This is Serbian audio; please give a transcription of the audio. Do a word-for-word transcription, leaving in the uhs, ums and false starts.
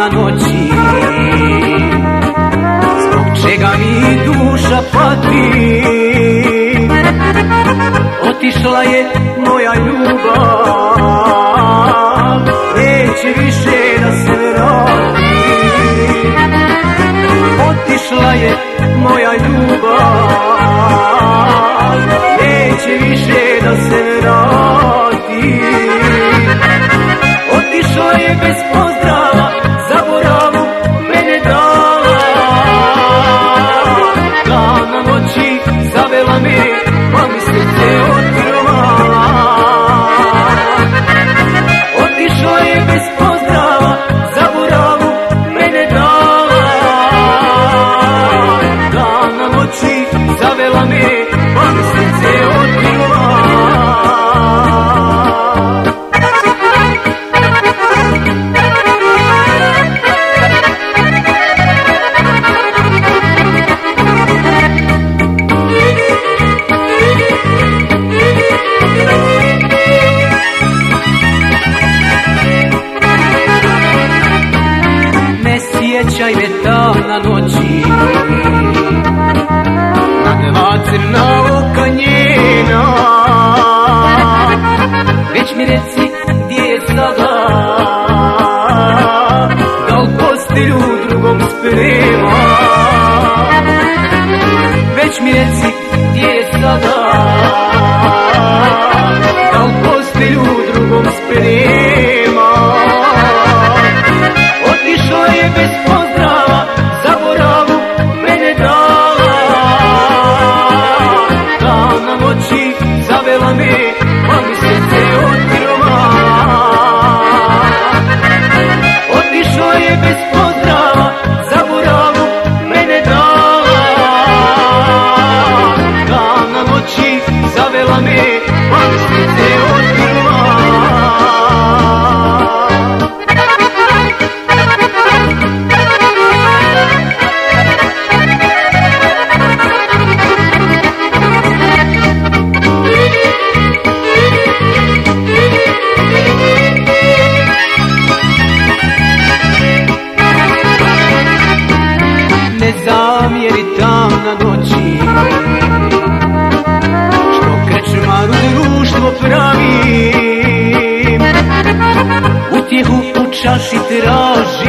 na noći, zbog čega mi duša pati. Otišla je moja ljubav, neće više da se vrati. Otišla je moja ljubav, neće više da se vrati. Otišla je bez pozdrava, zaboravu mene dala. Dana noći zavela me, pa mi srce otrvala. Otišla je bez pozdrava, zaboravu mene dala. Dana noći zavela me, pa mi srce otrvala. Sjećaj me tamna noći, na dva crna oka njena. Već mi reci gdje je sada, da u postelju drugom sprema. Već mi reci gdje je sada, da u postelju drugom sprema. Otišla je bez pozdrava, zaboravu mene dala. Dana noći zavela me, pa mi srce otrvala. Otišla je bez pozdrava, zaboravu mene dala. Dana noći zavela me, pa mi srce otrvala. Ne zamjeri tamna noći, što krčmaru društvo pravim. Utjehu u čaši tražim,